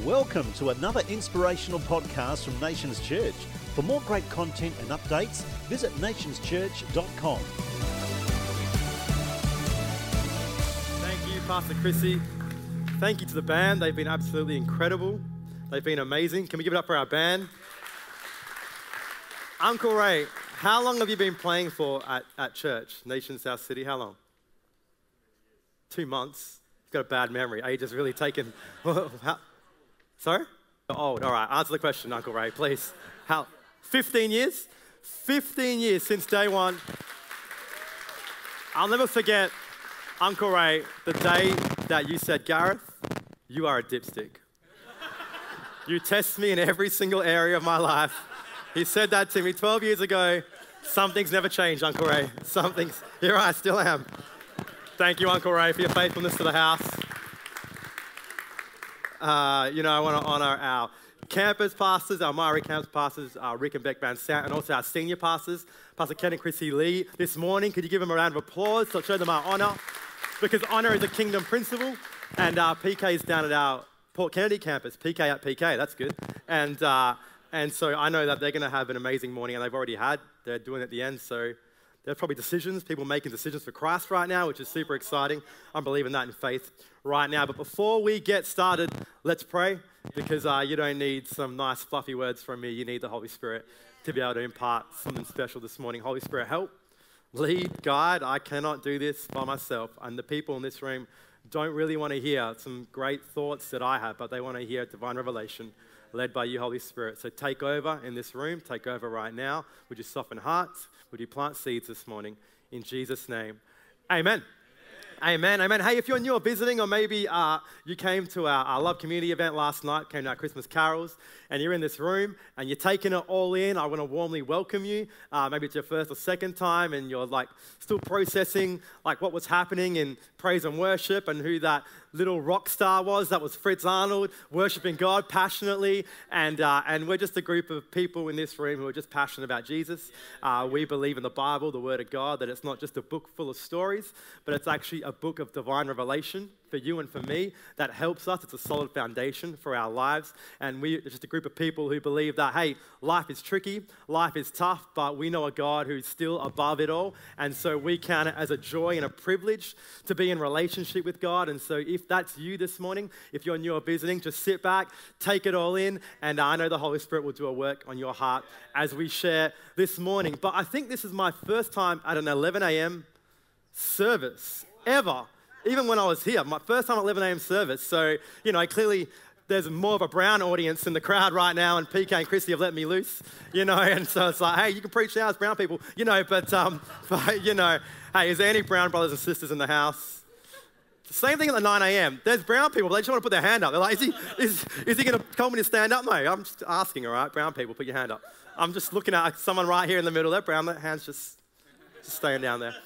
Welcome to another inspirational podcast from Nations Church. For more great content and updates, visit nationschurch.com. Thank you, Pastor Chrissy. Thank you to the band. They've been absolutely incredible. They've been amazing. Can we give it up for our band? Uncle Ray, how long have you been playing for at church, Nations South City? How long? 2 months. You've got a bad memory. Age has really taken... Sorry? You're old. All right, answer the question, Uncle Ray, please. How? 15 years? 15 years since day one. I'll never forget, Uncle Ray, the day that you said, Gareth, you are a dipstick. You test me in every single area of my life. He said that to me 12 years ago. Something's never changed, Uncle Ray. Here I still am. Thank you, Uncle Ray, for your faithfulness to the house. I want to honor our campus pastors, our Maury campus pastors, Rick and Beck Van Sant, and also our senior pastors, Pastor Ken and Chrissy Lee. This morning, could you give them a round of applause to show them our honor? Because honor is a kingdom principle, and PK is down at our Port Kennedy campus. PK at PK, that's good. And so I know that they're going to have an amazing morning, and they've already had. They're doing it at the end, so there's probably people making decisions for Christ right now, which is super exciting. I'm believing that in faith right now. But before we get started, let's pray, because you don't need some nice fluffy words from me. You need the Holy Spirit to be able to impart something special this morning. Holy Spirit, help, lead, guide. I cannot do this by myself. And the people in this room don't really want to hear some great thoughts that I have, but they want to hear divine revelation led by you, Holy Spirit. So take over in this room. Take over right now. Would you soften hearts? Would you plant seeds this morning? In Jesus' name, amen. Amen, amen. Hey, if you're new or visiting, or maybe you came to our Love Community event last night, came to our Christmas carols, and you're in this room, and you're taking it all in, I want to warmly welcome you. Maybe it's your first or second time, and you're still processing what was happening in praise and worship, and who that little rock star was. That was Fritz Arnold, worshiping God passionately, and we're just a group of people in this room who are just passionate about Jesus. We believe in the Bible, the Word of God, that it's not just a book full of stories, but it's actually a book of divine revelation for you and for me that helps us. It's a solid foundation for our lives, and we're just a group of people who believe that, hey, life is tricky, life is tough, but we know a God who's still above it all, and so we count it as a joy and a privilege to be in relationship with God. And so if that's you this morning, if you're new or visiting, just sit back, take it all in, and I know the Holy Spirit will do a work on your heart as we share this morning. But I think this is my first time at an 11 a.m. service ever, even when I was here. My first time at 11 a.m. service. So, clearly there's more of a brown audience in the crowd right now, and PK and Christy have let me loose, and so it's hey, you can preach now as brown people, but hey, is there any brown brothers and sisters in the house? Same thing at the 9 a.m. There's brown people, but they just want to put their hand up. They're like, is he going to tell me to stand up? No, I'm just asking, all right? Brown people, put your hand up. I'm just looking at someone right here in the middle. They're brown, their hand's just staying down there.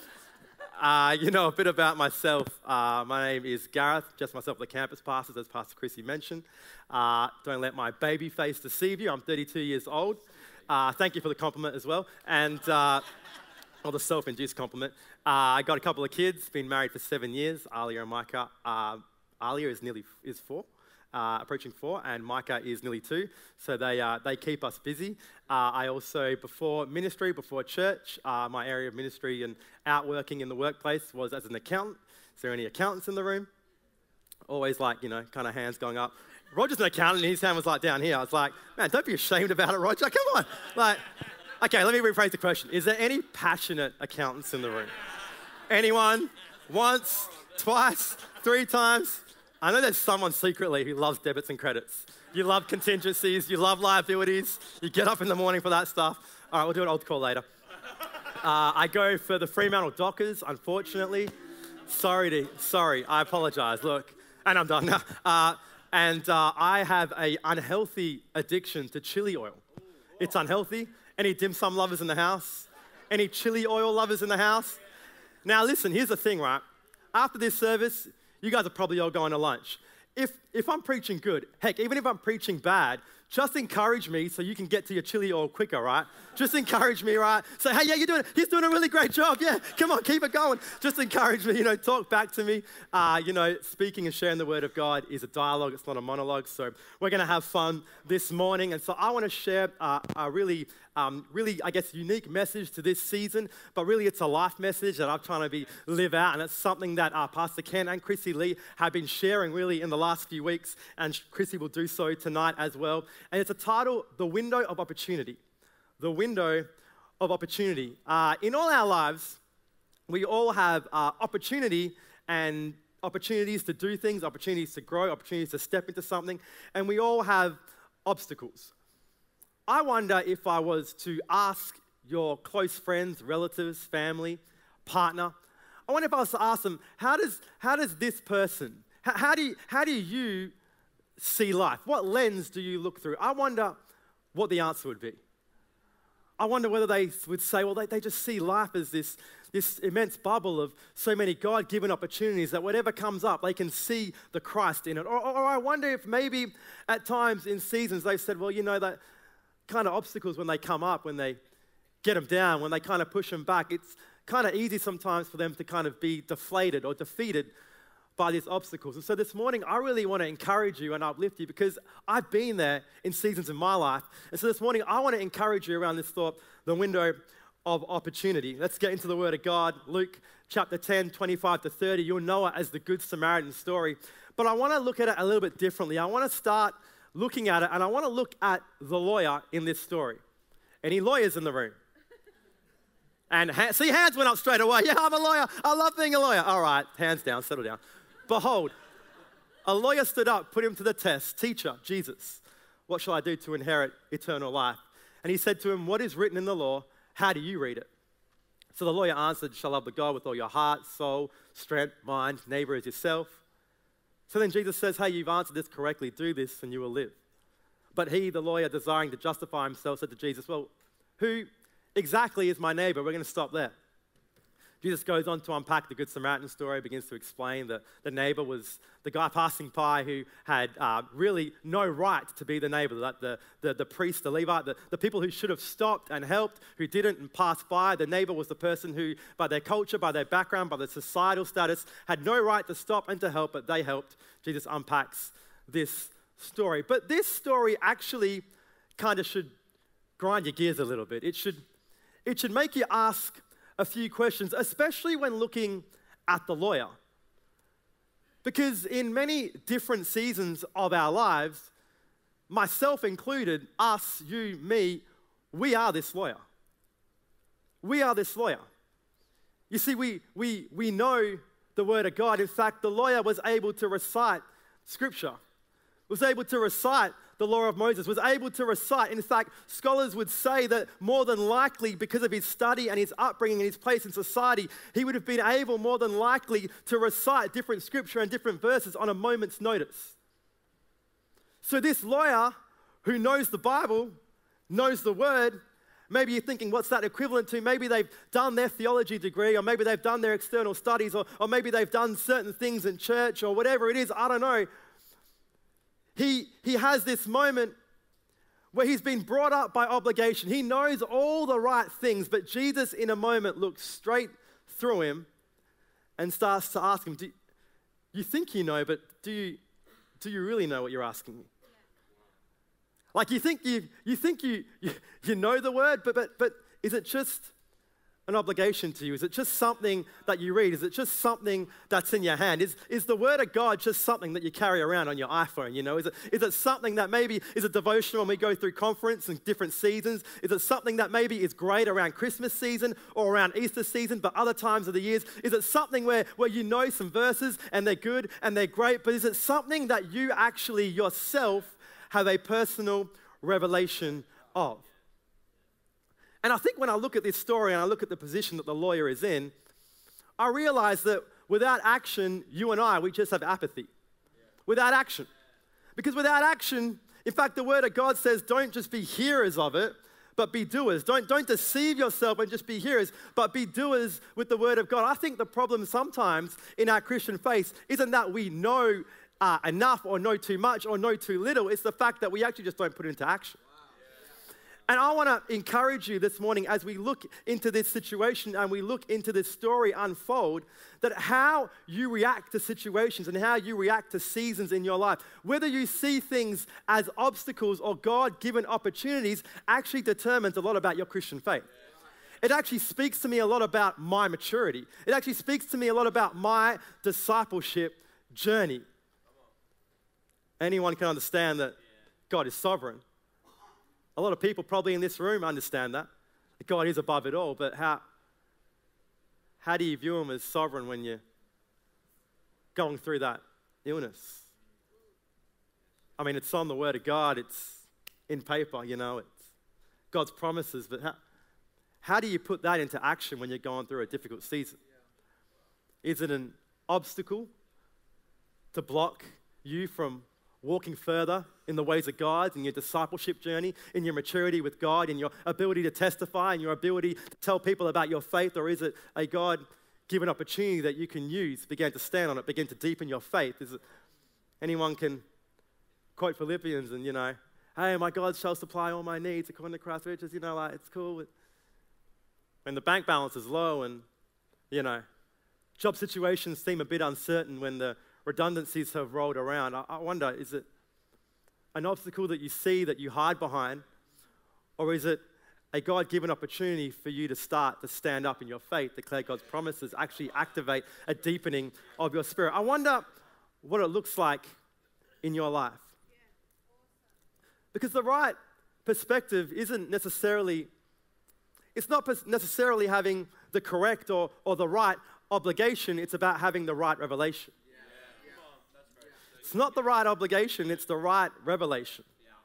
A bit about myself. My name is Gareth, just myself, the campus pastors, as Pastor Chrissy mentioned. Don't let my baby face deceive you. I'm 32 years old. Thank you for the compliment as well. And, or the self-induced compliment. I got a couple of kids, been married for 7 years, Alia and Micah. Alia is 4. Approaching 4, and Micah is nearly 2, so they keep us busy. I also, before church, my area of ministry and outworking in the workplace was as an accountant. Is there any accountants in the room? Always kind of hands going up. Roger's an accountant, and his hand was down here. I was like, man, don't be ashamed about it, Roger, come on. Okay, let me rephrase the question. Is there any passionate accountants in the room? Anyone? Once, twice, 3 times? I know there's someone secretly who loves debits and credits. You love contingencies, you love liabilities, you get up in the morning for that stuff. All right, we'll do an old call later. I go for the Fremantle Dockers, unfortunately. Sorry, I apologize, look, and I'm done now. I have an unhealthy addiction to chili oil. It's unhealthy. Any dim sum lovers in the house? Any chili oil lovers in the house? Now listen, here's the thing, right? After this service, you guys are probably all going to lunch. If I'm preaching good, heck, even if I'm preaching bad, just encourage me so you can get to your chili oil quicker, right? Just encourage me, right? Say, hey, yeah, he's doing a really great job. Yeah, come on, keep it going. Just encourage me, talk back to me. Speaking and sharing the word of God is a dialogue. It's not a monologue. So we're going to have fun this morning. And so I want to share a really, I guess, unique message to this season, but really it's a life message that I'm trying to live out. And it's something that Pastor Ken and Chrissy Lee have been sharing really in the last few weeks. And Chrissy will do so tonight as well. And it's a title, The Window of Opportunity. The Window of Opportunity. In all our lives, we all have opportunity and opportunities to do things, opportunities to grow, opportunities to step into something, and we all have obstacles. I wonder if I was to ask your close friends, relatives, family, partner, I wonder if I was to ask them, how does this person, how do you see life? What lens do you look through? I wonder what the answer would be. I wonder whether they would say, well, they just see life as this immense bubble of so many God-given opportunities that whatever comes up, they can see the Christ in it. Or I wonder if maybe at times in seasons they've said, well, that kind of obstacles when they come up, when they get them down, when they kind of push them back, it's kind of easy sometimes for them to kind of be deflated or defeated by these obstacles. And so this morning, I really want to encourage you and uplift you because I've been there in seasons in my life. And so this morning, I want to encourage you around this thought, the window of opportunity. Let's get into the Word of God. Luke chapter 10, 25 to 30. You'll know it as the Good Samaritan story. But I want to look at it a little bit differently. I want to start looking at it, and I want to look at the lawyer in this story. Any lawyers in the room? And hands went up straight away. Yeah, I'm a lawyer. I love being a lawyer. All right, hands down, settle down. Behold, a lawyer stood up, put him to the test. Teacher, Jesus, what shall I do to inherit eternal life? And he said to him, what is written in the law? How do you read it? So the lawyer answered, shall love the God with all your heart, soul, strength, mind, neighbor as yourself. So then Jesus says, hey, you've answered this correctly. Do this and you will live. But he, the lawyer, desiring to justify himself, said to Jesus, well, who exactly is my neighbor? We're going to stop there. Jesus goes on to unpack the Good Samaritan story, begins to explain that the neighbor was the guy passing by who had really no right to be the neighbor, that the priest, the Levite, the people who should have stopped and helped, who didn't and passed by. The neighbor was the person who, by their culture, by their background, by their societal status, had no right to stop and to help, but they helped. Jesus unpacks this story. But this story actually kind of should grind your gears a little bit. It should make you ask a few questions, especially when looking at the lawyer. Because in many different seasons of our lives, myself included, us, you, me, we are this lawyer. We are this lawyer. You see, we know the Word of God. In fact, the lawyer was able to recite Scripture, was able to recite the law of Moses, was able to recite. In fact, scholars would say that more than likely, because of his study and his upbringing and his place in society, he would have been able more than likely to recite different scripture and different verses on a moment's notice. So this lawyer who knows the Bible, knows the Word, maybe you're thinking, what's that equivalent to? Maybe they've done their theology degree, or maybe they've done their external studies, or maybe they've done certain things in church, or whatever it is, I don't know. He has this moment where he's been brought up by obligation. He knows all the right things, but Jesus in a moment looks straight through him and starts to ask him, you think you know, but do you really know what you're asking me? Like you think you know the word, but is it just an obligation to you? Is it just something that you read? Is it just something that's in your hand? Is the Word of God just something that you carry around on your iPhone? Is it something that maybe is a devotional when we go through conference and different seasons? Is it something that maybe is great around Christmas season or around Easter season, but other times of the years? Is it something where you know some verses and they're good and they're great, but is it something that you actually yourself have a personal revelation of? And I think when I look at this story and I look at the position that the lawyer is in, I realize that without action, you and I, we just have apathy. Without action. Because without action, in fact, the Word of God says, don't just be hearers of it, but be doers. Don't deceive yourself and just be hearers, but be doers with the Word of God. I think the problem sometimes in our Christian faith isn't that we know enough or know too much or know too little. It's the fact that we actually just don't put it into action. And I want to encourage you this morning as we look into this situation and we look into this story unfold, that how you react to situations and how you react to seasons in your life, whether you see things as obstacles or God-given opportunities, actually determines a lot about your Christian faith. It actually speaks to me a lot about my maturity. It actually speaks to me a lot about my discipleship journey. Anyone can understand that God is sovereign. A lot of people probably in this room understand that God is above it all, but how do you view him as sovereign when you're going through that illness? I mean, it's on the word of God, it's in paper, it's God's promises, but how do you put that into action when you're going through a difficult season? Is it an obstacle to block you from walking further in the ways of God, in your discipleship journey, in your maturity with God, in your ability to testify, in your ability to tell people about your faith? Or is it a God-given opportunity that you can use, begin to stand on it, begin to deepen your faith? Is it, anyone can quote Philippians and, hey, my God shall supply all my needs according to Christ's riches, it's cool. When the bank balance is low and, job situations seem a bit uncertain, when the redundancies have rolled around, I wonder, is it an obstacle that you see that you hide behind, or is it a God-given opportunity for you to start to stand up in your faith, declare God's promises, actually activate a deepening of your spirit? I wonder what it looks like in your life. Because the right perspective isn't necessarily, it's not necessarily having the correct or the right obligation, it's about having the right revelation. It's not the right obligation, it's the right revelation.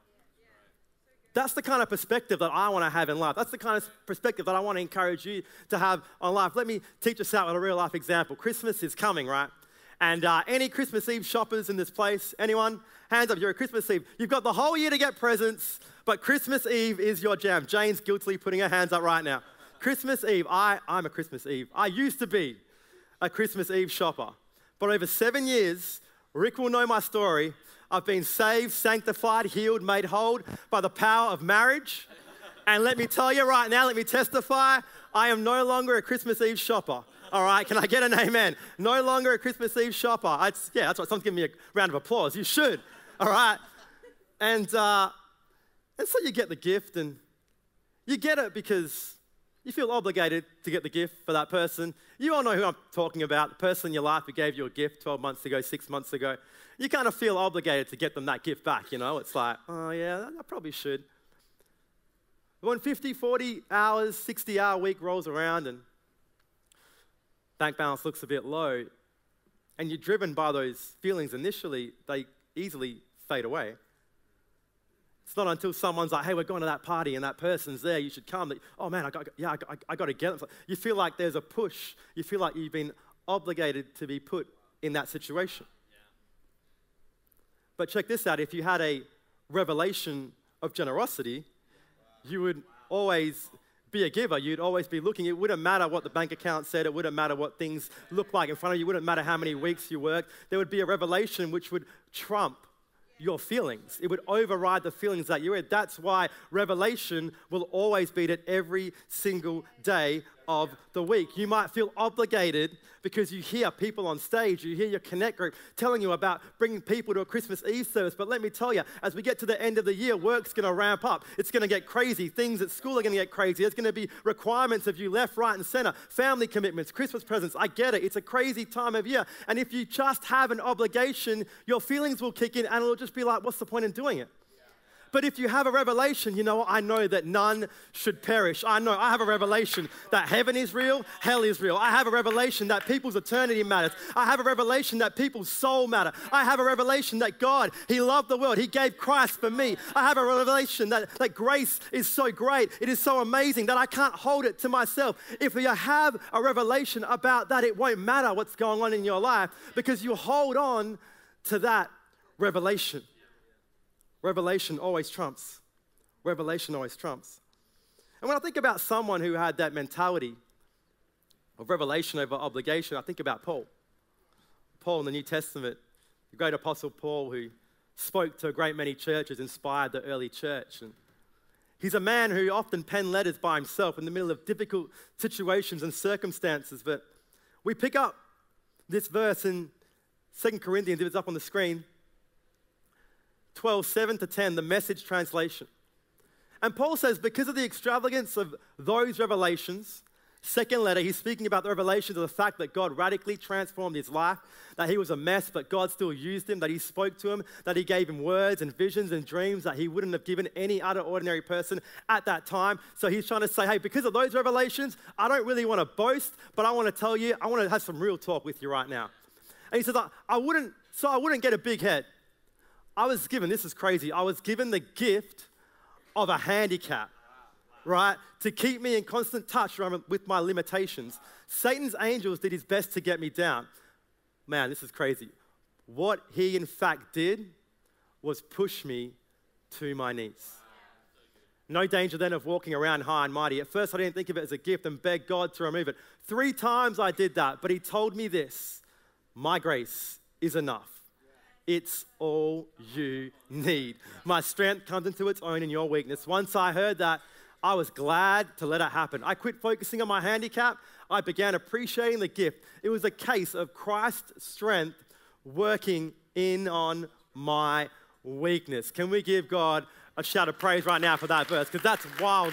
That's the kind of perspective that I want to have in life. That's the kind of perspective that I want to encourage you to have on life. Let me teach us out with a real life example. Christmas is coming, right? And any Christmas Eve shoppers in this place? Anyone? Hands up, you're a Christmas Eve. You've got the whole year to get presents, but Christmas Eve is your jam. Jane's guiltily putting her hands up right now. Christmas Eve, I'm a Christmas Eve. I used to be a Christmas Eve shopper. But over 7 years, Rick will know my story. I've been saved, sanctified, healed, made whole by the power of marriage. And let me tell you right now, let me testify, I am no longer a Christmas Eve shopper. All right, can I get an amen? No longer a Christmas Eve shopper. That's why someone's giving me a round of applause. You should, all right? And so you get the gift, and you get it because you feel obligated to get the gift for that person. You all know who I'm talking about, the person in your life who gave you a gift 12 months ago, 6 months ago. You kind of feel obligated to get them that gift back, It's like, oh yeah, I probably should. When 50, 40 hours, 60-hour week rolls around and bank balance looks a bit low, and you're driven by those feelings initially, they easily fade away. It's not until someone's like, hey, we're going to that party and that person's there, you should come. That, oh man, I got to get it. You feel like there's a push. You feel like you've been obligated to be put in that situation. Yeah. But check this out. If you had a revelation of generosity, you would always be a giver. You'd always be looking. It wouldn't matter what the bank account said. It wouldn't matter what things looked like in front of you. It wouldn't matter how many weeks you worked. There would be a revelation which would trump your feelings. It would override the feelings that you're in. That's why revelation will always be at every single day of the week. You might feel obligated because you hear people on stage, you hear your Connect group telling you about bringing people to a Christmas Eve service. But let me tell you, as we get to the end of the year, work's going to ramp up. It's going to get crazy. Things at school are going to get crazy. There's going to be requirements of you left, right, and center. Family commitments, Christmas presents. I get it. It's a crazy time of year. And if you just have an obligation, your feelings will kick in and it'll just be like, what's the point in doing it? But if you have a revelation, I know that none should perish. I have a revelation that heaven is real, hell is real. I have a revelation that people's eternity matters. I have a revelation that people's soul matter. I have a revelation that God, He loved the world. He gave Christ for me. I have a revelation that grace is so great. It is so amazing that I can't hold it to myself. If you have a revelation about that, it won't matter what's going on in your life because you hold on to that revelation. Revelation always trumps. Revelation always trumps. And when I think about someone who had that mentality of revelation over obligation, I think about Paul. Paul in the New Testament, the great Apostle Paul, who spoke to a great many churches, inspired the early church. And he's a man who often penned letters by himself in the middle of difficult situations and circumstances. But we pick up this verse in 2 Corinthians, if it's up on the screen, 12, 7-10, the Message translation. And Paul says, because of the extravagance of those revelations, second letter, he's speaking about the revelations of the fact that God radically transformed his life, that he was a mess, but God still used him, that he spoke to him, that he gave him words and visions and dreams that he wouldn't have given any other ordinary person at that time. So he's trying to say, hey, because of those revelations, I don't really want to boast, but I want to tell you, I want to have some real talk with you right now. And he says, I wouldn't get a big head. I was given, this is crazy, I was given the gift of a handicap, right? To keep me in constant touch with my limitations. Satan's angels did his best to get me down. Man, this is crazy. What he in fact did was push me to my knees. No danger then of walking around high and mighty. At first I didn't think of it as a gift and begged God to remove it. 3 times I did that, but he told me this: my grace is enough. It's all you need. My strength comes into its own in your weakness. Once I heard that, I was glad to let it happen. I quit focusing on my handicap. I began appreciating the gift. It was a case of Christ's strength working in on my weakness. Can we give God a shout of praise right now for that verse? Because that's wild.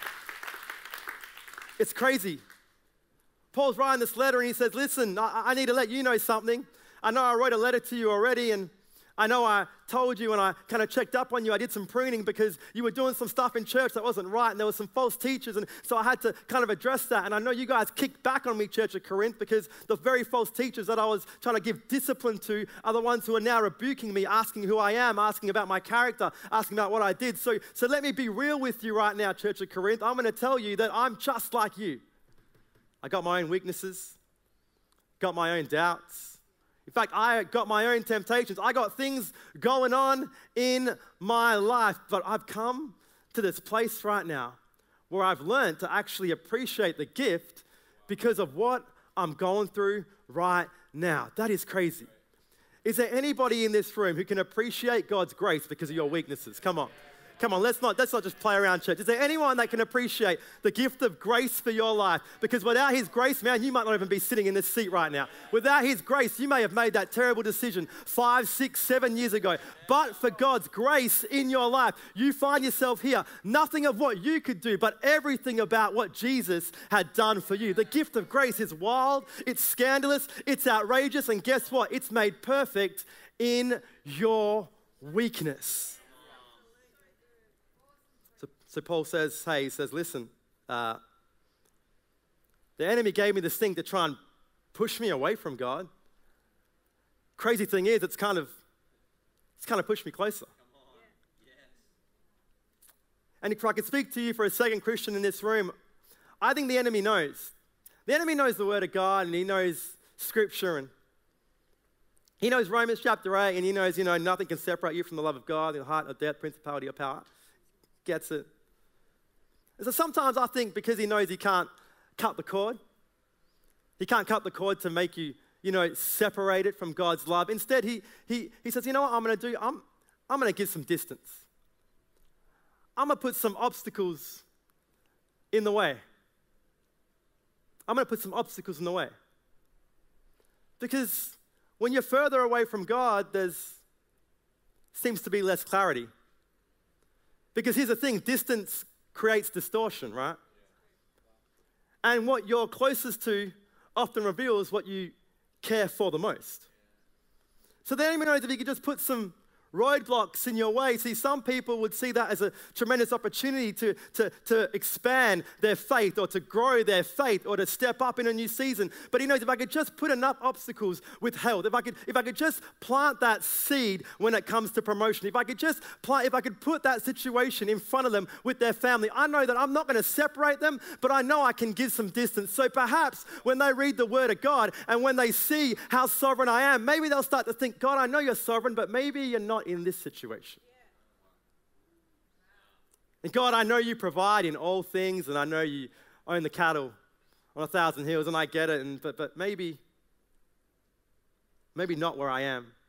It's crazy. Paul's writing this letter and he says, listen, I need to let you know something. I know I wrote a letter to you already, and I know I told you when I kind of checked up on you, I did some pruning because you were doing some stuff in church that wasn't right, and there were some false teachers, and so I had to kind of address that. And I know you guys kicked back on me, Church of Corinth, because the very false teachers that I was trying to give discipline to are the ones who are now rebuking me, asking who I am, asking about my character, asking about what I did. So let me be real with you right now, Church of Corinth. I'm going to tell you that I'm just like you. I got my own weaknesses, got my own doubts. In fact, I got my own temptations. I got things going on in my life. But I've come to this place right now where I've learned to actually appreciate the gift because of what I'm going through right now. That is crazy. Is there anybody in this room who can appreciate God's grace because of your weaknesses? Come on. Come on, let's not just play around, church. Is there anyone that can appreciate the gift of grace for your life? Because without his grace, man, you might not even be sitting in this seat right now. Without his grace, you may have made that terrible decision 5, 6, 7 years ago. But for God's grace in your life, you find yourself here. Nothing of what you could do, but everything about what Jesus had done for you. The gift of grace is wild, it's scandalous, it's outrageous, and guess what? It's made perfect in your weakness. So Paul says, listen, the enemy gave me this thing to try and push me away from God. Crazy thing is, it's kind of pushed me closer. And if I could speak to you for a second, Christian, in this room, I think the enemy knows. The enemy knows the Word of God, and he knows Scripture, and he knows Romans chapter 8, and he knows, nothing can separate you from the love of God, the heart of death, principality or power. Gets it. And so sometimes I think because he knows he can't cut the cord, he can't cut the cord to make you, separated from God's love. Instead, he says, you know what I'm going to do? I'm going to give some distance. I'm going to put some obstacles in the way. I'm going to put some obstacles in the way. Because when you're further away from God, seems to be less clarity. Because here's the thing, distance creates distortion, right? And what you're closest to often reveals what you care for the most. So the enemy knows if he could just put some roadblocks in your way. See, some people would see that as a tremendous opportunity to expand their faith or to grow their faith or to step up in a new season. But he knows if I could just put enough obstacles with health, if I could just plant that seed when it comes to promotion, if I could put that situation in front of them with their family, I know that I'm not going to separate them, but I know I can give some distance. So perhaps when they read the Word of God and when they see how sovereign I am, maybe they'll start to think, God, I know you're sovereign, but maybe you're not in this situation. And God, I know you provide in all things, and I know you own the cattle on 1,000 hills, and I get it, but maybe not where I am.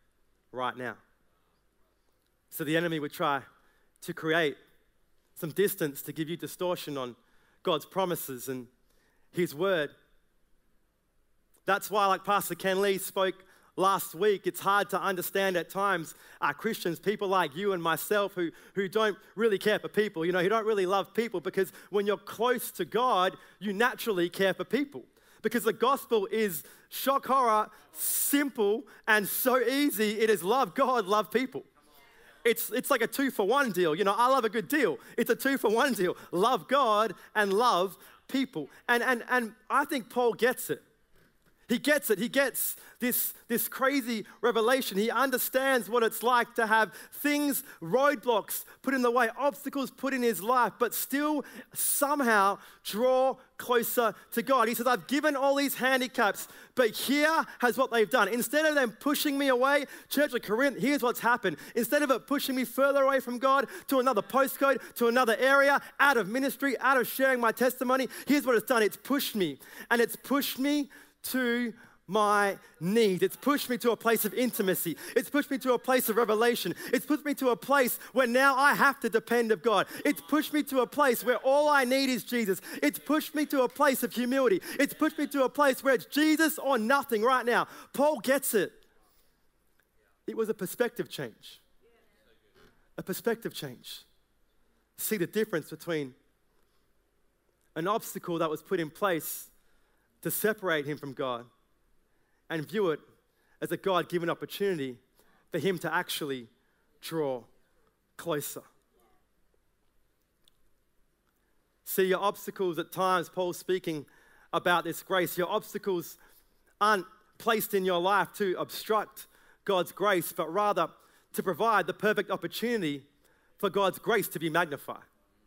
right now. So the enemy would try to create some distance to give you distortion on God's promises and His word. That's why, like Pastor Ken Lee spoke last week, it's hard to understand at times Christians, people like you and myself who don't really care for people, who don't really love people, because when you're close to God, you naturally care for people. Because the gospel is shock horror, simple, and so easy. It is love God, love people. It's like a 2-for-1 deal. I love a good deal. It's a 2-for-1 deal. Love God and love people. And I think Paul gets it. He gets it. He gets this crazy revelation. He understands what it's like to have things, roadblocks put in the way, obstacles put in his life, but still somehow draw closer to God. He says, I've given all these handicaps, but here has what they've done. Instead of them pushing me away, Church of Corinth, here's what's happened. Instead of it pushing me further away from God to another postcode, to another area, out of ministry, out of sharing my testimony, here's what it's done. It's pushed me, and it's pushed me to my need. It's pushed me to a place of intimacy. It's pushed me to a place of revelation. It's pushed me to a place where now I have to depend on God. It's pushed me to a place where all I need is Jesus. It's pushed me to a place of humility. It's pushed me to a place where it's Jesus or nothing right now. Paul gets it. It was a perspective change. A perspective change. See the difference between an obstacle that was put in place to separate him from God and view it as a God-given opportunity for him to actually draw closer. See, your obstacles at times, Paul's speaking about this grace, your obstacles aren't placed in your life to obstruct God's grace, but rather to provide the perfect opportunity for God's grace to be magnified.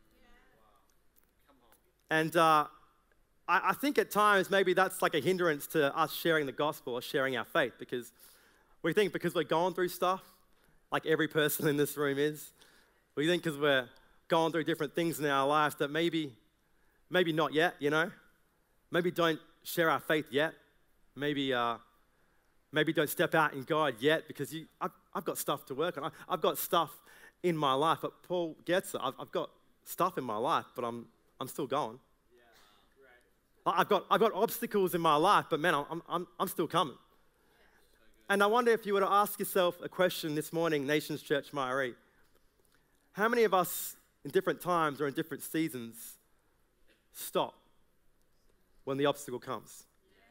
And I think at times maybe that's like a hindrance to us sharing the gospel or sharing our faith, because we think because we're going through stuff, like every person in this room is, we think because we're going through different things in our lives that maybe not yet, maybe don't share our faith yet, maybe don't step out in God yet, because I've got stuff to work on. I've got stuff in my life, but Paul gets it. I've got stuff in my life, but I'm still going. I've got obstacles in my life, but man, I'm still coming. And I wonder if you were to ask yourself a question this morning, Nations Church Mairie, how many of us in different times or in different seasons stop when the obstacle comes?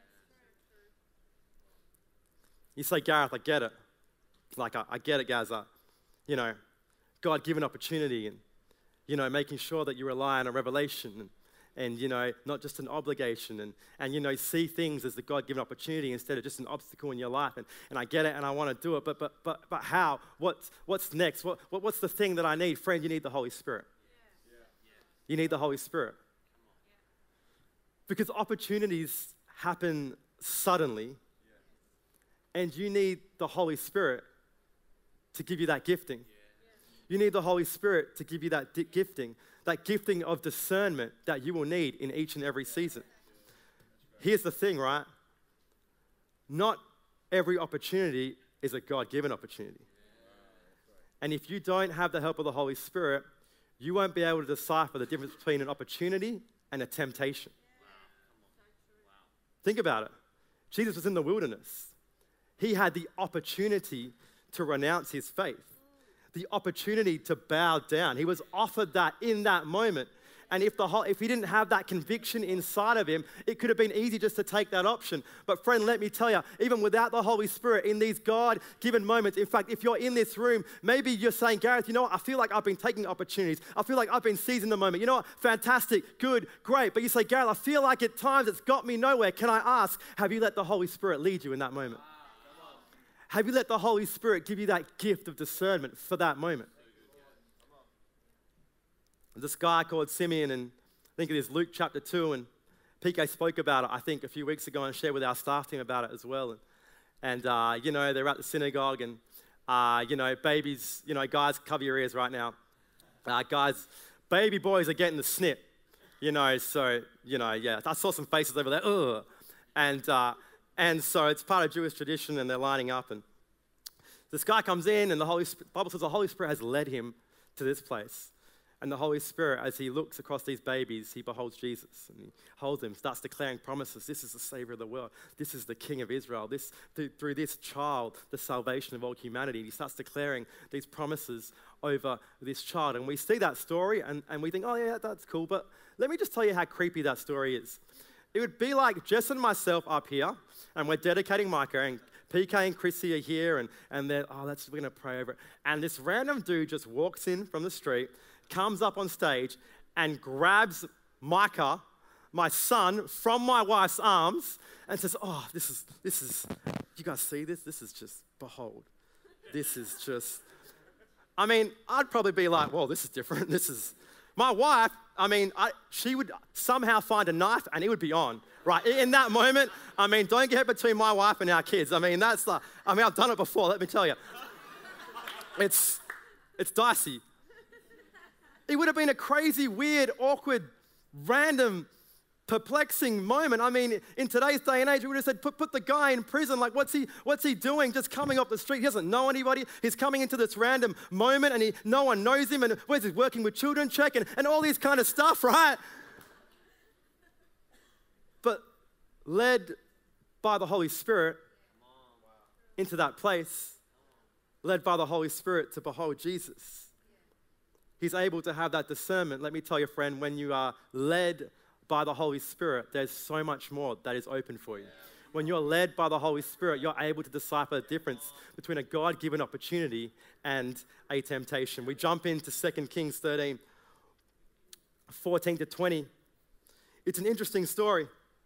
You say, Gareth, I get it. Like, I get it, guys. God-given opportunity and, making sure that you rely on a revelation and not just an obligation and see things as the God-given opportunity instead of just an obstacle in your life. And I get it and I want to do it, but how? What's next? What's the thing that I need? Friend, you need the Holy Spirit. You need the Holy Spirit. Because opportunities happen suddenly, and you need the Holy Spirit to give you that gifting. You need the Holy Spirit to give you that gifting of discernment that you will need in each and every season. Here's the thing, right? Not every opportunity is a God-given opportunity. And if you don't have the help of the Holy Spirit, you won't be able to decipher the difference between an opportunity and a temptation. Think about it. Jesus was in the wilderness. He had the opportunity to renounce his faith, the opportunity to bow down. He was offered that in that moment. And if he didn't have that conviction inside of him, it could have been easy just to take that option. But friend, let me tell you, even without the Holy Spirit, in these God-given moments, in fact, if you're in this room, maybe you're saying, Gareth, you know what? I feel like I've been taking opportunities. I feel like I've been seizing the moment. You know what? Fantastic, good, great. But you say, Gareth, I feel like at times it's got me nowhere. Can I ask, have you let the Holy Spirit lead you in that moment? Have you let the Holy Spirit give you that gift of discernment for that moment? This guy called Simeon, and I think it is Luke chapter 2, and PK spoke about it, I think, a few weeks ago and shared with our staff team about it as well. And they're at the synagogue, and, babies, guys, cover your ears right now. Guys, baby boys are getting the snip, I saw some faces over there, ugh. And so it's part of Jewish tradition, and they're lining up. And This guy comes in, and the Bible says the Holy Spirit has led him to this place. And the Holy Spirit, as he looks across these babies, he beholds Jesus. And he holds him, starts declaring promises. This is the Savior of the world. This is the King of Israel. Through this child, the salvation of all humanity. And he starts declaring these promises over this child. And we see that story, and we think, oh yeah, that's cool. But let me just tell you how creepy that story is. It would be like Jess and myself up here, and we're dedicating Micah, and PK and Chrissy are here, and they're, we're going to pray over it. And this random dude just walks in from the street, comes up on stage, and grabs Micah, my son, from my wife's arms, and says, oh, this is, you guys see this? This is just, behold. This is just, I'd probably be like, well, this is different. This is, my wife, she would somehow find a knife and it would be on, right? In that moment, don't get between my wife and our kids. I've done it before, let me tell you. It's dicey. It would have been a crazy, weird, awkward, random, perplexing moment. In today's day and age, we would have said, put the guy in prison. Like, what's he doing just coming up the street? He doesn't know anybody. He's coming into this random moment, and no one knows him. And where's he working with children check and all this kind of stuff, right? But led by the Holy Spirit into that place, led by the Holy Spirit to behold Jesus. He's able to have that discernment. Let me tell you, friend, when you are led by the Holy Spirit, there's so much more that is open for you. When you're led by the Holy Spirit, you're able to decipher the difference between a God-given opportunity and a temptation. We jump into 2 Kings 13, 14 to 20. It's an interesting story.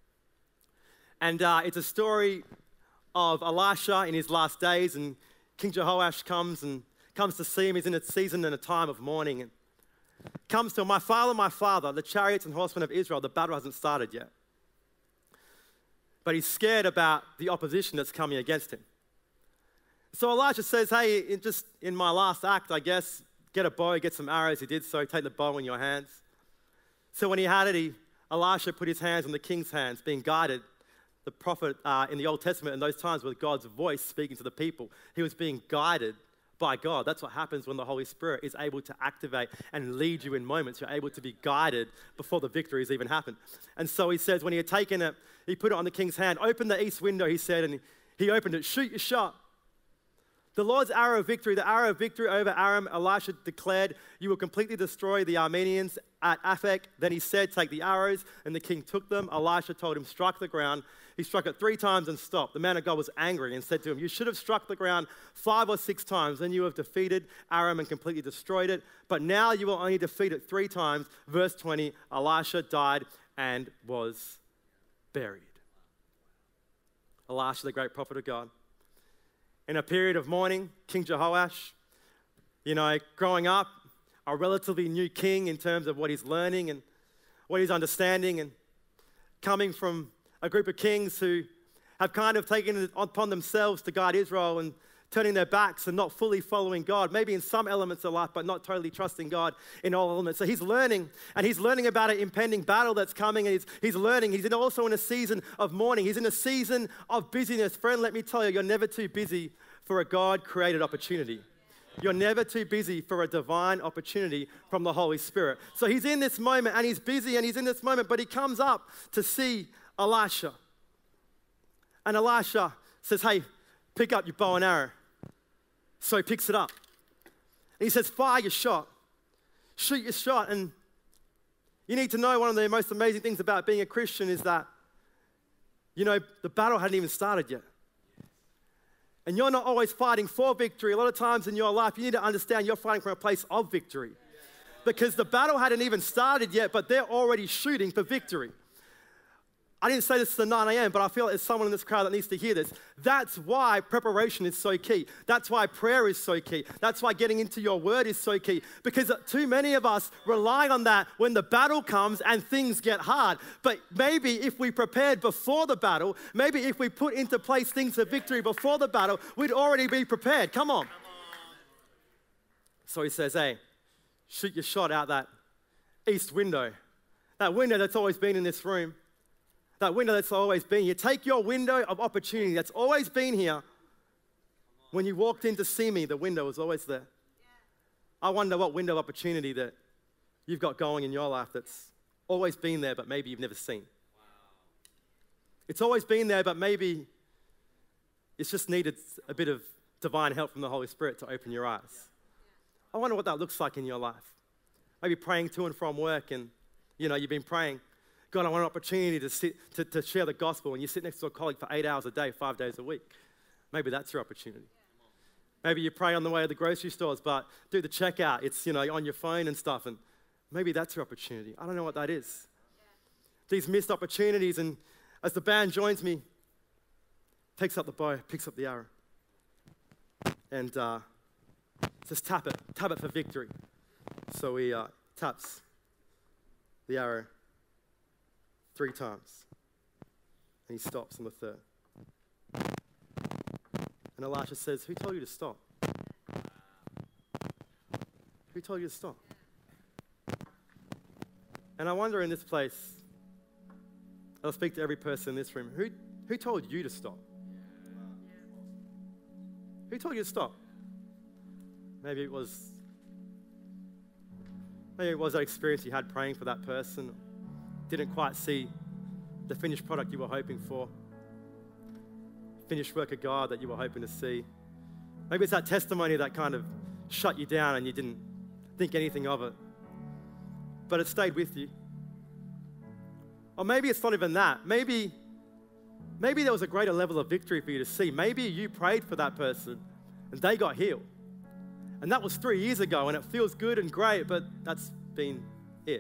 And it's a story of Elisha in his last days, and King Jehoash comes to see him. He's in a season and a time of mourning. And comes to him, my father, the chariots and horsemen of Israel, the battle hasn't started yet. But he's scared about the opposition that's coming against him. So Elisha says, hey, just in my last act, I guess, get a bow, get some arrows. He did so, take the bow in your hands. So when he had it, Elisha put his hands on the king's hands, being guided. The prophet in the Old Testament in those times was God's voice speaking to the people. He was being guided by God. That's what happens when the Holy Spirit is able to activate and lead you in moments. You're able to be guided before the victories even happen. And so he says, when he had taken it, he put it on the king's hand. Open the east window, he said, and he opened it. Shoot your shot. The Lord's arrow of victory, the arrow of victory over Aram, Elisha declared, you will completely destroy the Arameans at Aphek. Then he said, take the arrows, and the king took them. Elisha told him, strike the ground. He struck it 3 times and stopped. The man of God was angry and said to him, you should have struck the ground 5 or 6 times, then you have defeated Aram and completely destroyed it. But now you will only defeat it 3 times. Verse 20, Elisha died and was buried. Elisha, the great prophet of God. In a period of mourning, King Jehoash, growing up, a relatively new king in terms of what he's learning and what he's understanding, and coming from a group of kings who have kind of taken it upon themselves to guide Israel and turning their backs and not fully following God, maybe in some elements of life, but not totally trusting God in all elements. So he's learning, and he's learning about an impending battle that's coming, and he's learning. He's also in a season of mourning. He's in a season of busyness. Friend, let me tell you, you're never too busy for a God-created opportunity. You're never too busy for a divine opportunity from the Holy Spirit. So he's in this moment, and he's busy, and he's in this moment, but he comes up to see Elisha. And Elisha says, hey, pick up your bow and arrow. So he picks it up. And he says, fire your shot. Shoot your shot. And you need to know one of the most amazing things about being a Christian is that, the battle hadn't even started yet. And you're not always fighting for victory. A lot of times in your life, you need to understand you're fighting from a place of victory. Because the battle hadn't even started yet, but they're already shooting for victory. I didn't say this to the 9 a.m., but I feel like there's someone in this crowd that needs to hear this. That's why preparation is so key. That's why prayer is so key. That's why getting into your word is so key. Because too many of us rely on that when the battle comes and things get hard. But maybe if we prepared before the battle, maybe if we put into place things of victory before the battle, we'd already be prepared. Come on. So he says, hey, shoot your shot out that east window. That window that's always been in this room. That window that's always been here. Take your window of opportunity that's always been here When you walked in to see me, the window was always there. I wonder what window of opportunity that you've got going in your life that's always been there, but maybe you've never seen. It's always been there, but maybe it's just needed a bit of divine help from the Holy Spirit to open your eyes. I wonder what that looks like in your life. Maybe praying to and from work, and you've been praying, God, I want an opportunity to share the gospel, and you sit next to a colleague for 8 hours a day, 5 days a week. Maybe that's your opportunity. Maybe you pray on the way to the grocery stores, but do the checkout, it's on your phone and stuff, and maybe that's your opportunity. I don't know what that is. These missed opportunities, and as the band joins me, takes up the bow, picks up the arrow, and says, tap it for victory. So he taps the arrow 3 times, and he stops on the 3rd. And Elisha says, who told you to stop? Who told you to stop? And I wonder in this place, I'll speak to every person in this room, who told you to stop? Who told you to stop? Maybe it was that experience you had praying for that person, didn't quite see the finished product you were hoping for, finished work of God that you were hoping to see. Maybe it's that testimony that kind of shut you down and you didn't think anything of it, but it stayed with you. Or maybe it's not even that. Maybe there was a greater level of victory for you to see. Maybe you prayed for that person and they got healed. And that was 3 years ago, and it feels good and great, but that's been it.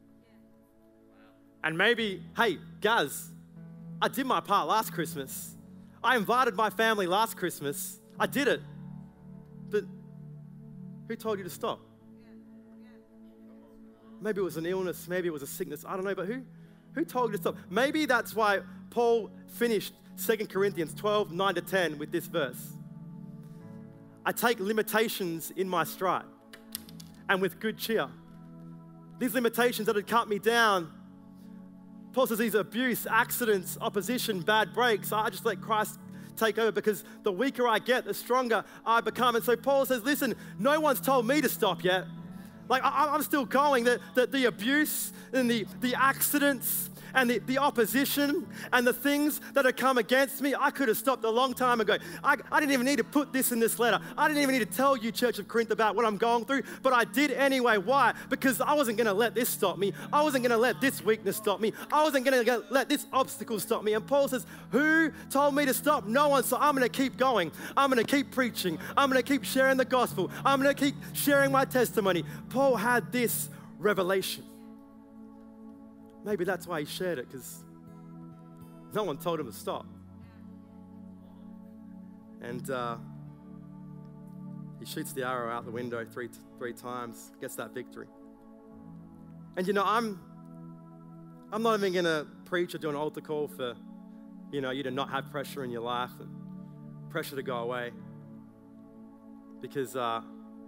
And maybe, hey, Gaz, I did my part last Christmas. I invited my family last Christmas. I did it. But who told you to stop? Maybe it was an illness, maybe it was a sickness, I don't know, but who told you to stop? Maybe that's why Paul finished 2 Corinthians 12, 9-10 with this verse. I take limitations in my stride and with good cheer. These limitations that had cut me down, Paul says these abuse, accidents, opposition, bad breaks, I just let Christ take over, because the weaker I get, the stronger I become. And so Paul says, listen, no one's told me to stop yet. Like, I'm still going. The abuse and the accidents and the opposition and the things that have come against me, I could have stopped a long time ago. I didn't even need to put this in this letter. I didn't even need to tell you, Church of Corinth, about what I'm going through, but I did anyway. Why? Because I wasn't going to let this stop me. I wasn't going to let this weakness stop me. I wasn't going to let this obstacle stop me. And Paul says, who told me to stop? No one. So I'm going to keep going. I'm going to keep preaching. I'm going to keep sharing the gospel. I'm going to keep sharing my testimony. Paul had this revelation. Maybe that's why he shared it, because no one told him to stop. And he shoots the arrow out the window three times, gets that victory. And I'm not even going to preach or do an altar call for, you to not have pressure in your life and pressure to go away. Because the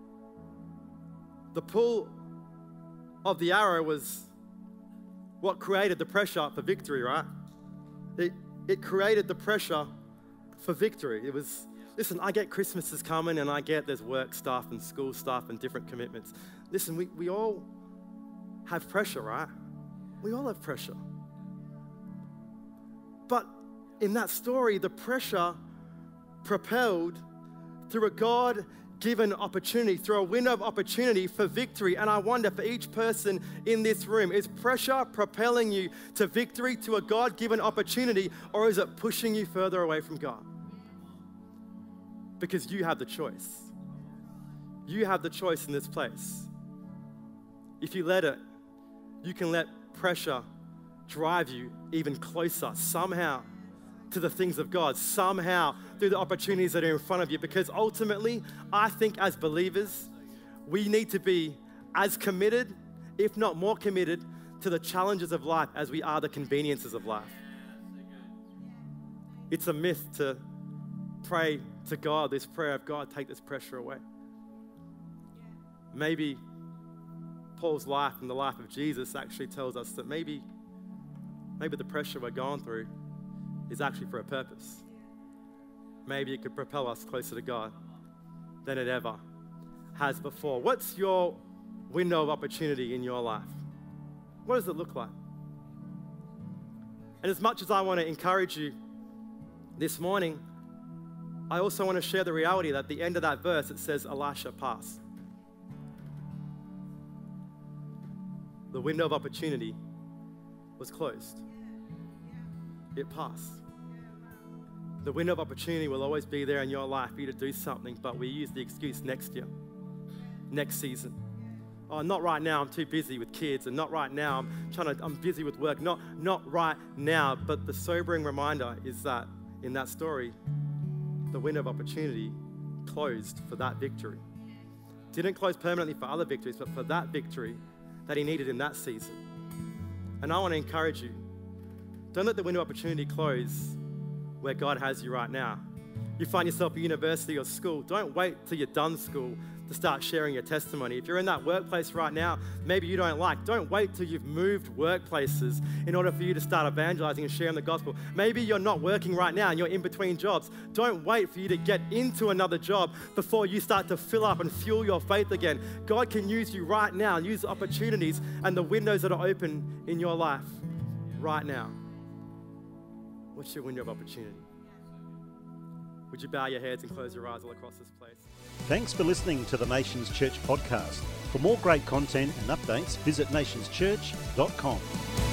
pull of the arrow was what created the pressure for victory, right? It created the pressure for victory. It was, listen, I get Christmases coming and I get there's work stuff and school stuff and different commitments. Listen, we all have pressure, right? We all have pressure. But in that story, the pressure propelled through a God-given opportunity, through a window of opportunity for victory. And I wonder, for each person in this room, is pressure propelling you to victory, to a God-given opportunity, or is it pushing you further away from God? Because you have the choice. You have the choice in this place. If you let it, you can let pressure drive you even closer somehow to the things of God, somehow through the opportunities that are in front of you. Because ultimately, I think as believers, we need to be as committed, if not more committed, to the challenges of life as we are the conveniences of life. It's a myth to pray to God this prayer of, God, take this pressure away. Maybe Paul's life and the life of Jesus actually tells us that maybe the pressure we're going through is actually for a purpose. maybe it could propel us closer to God than it ever has before. What's your window of opportunity in your life? What does it look like? And as much as I want to encourage you this morning, I also want to share the reality that at the end of that verse, it says, Elisha passed. The window of opportunity was closed. It passed. The window of opportunity will always be there in your life for you to do something, but we use the excuse next year, next season. Oh, not right now, I'm too busy with kids, and not right now, I'm busy with work. Not right now, but the sobering reminder is that in that story, the window of opportunity closed for that victory. Didn't close permanently for other victories, but for that victory that he needed in that season. And I want to encourage you, don't let the window of opportunity close where God has you right now. You find yourself at university or school, don't wait till you're done school to start sharing your testimony. If you're in that workplace right now, maybe you don't wait till you've moved workplaces in order for you to start evangelizing and sharing the gospel. Maybe you're not working right now and you're in between jobs. Don't wait for you to get into another job before you start to fill up and fuel your faith again. God can use you right now, use the opportunities and the windows that are open in your life right now. What's your window of opportunity? Would you bow your heads and close your eyes all across this place? Thanks for listening to the Nations Church podcast. For more great content and updates, visit nationschurch.com.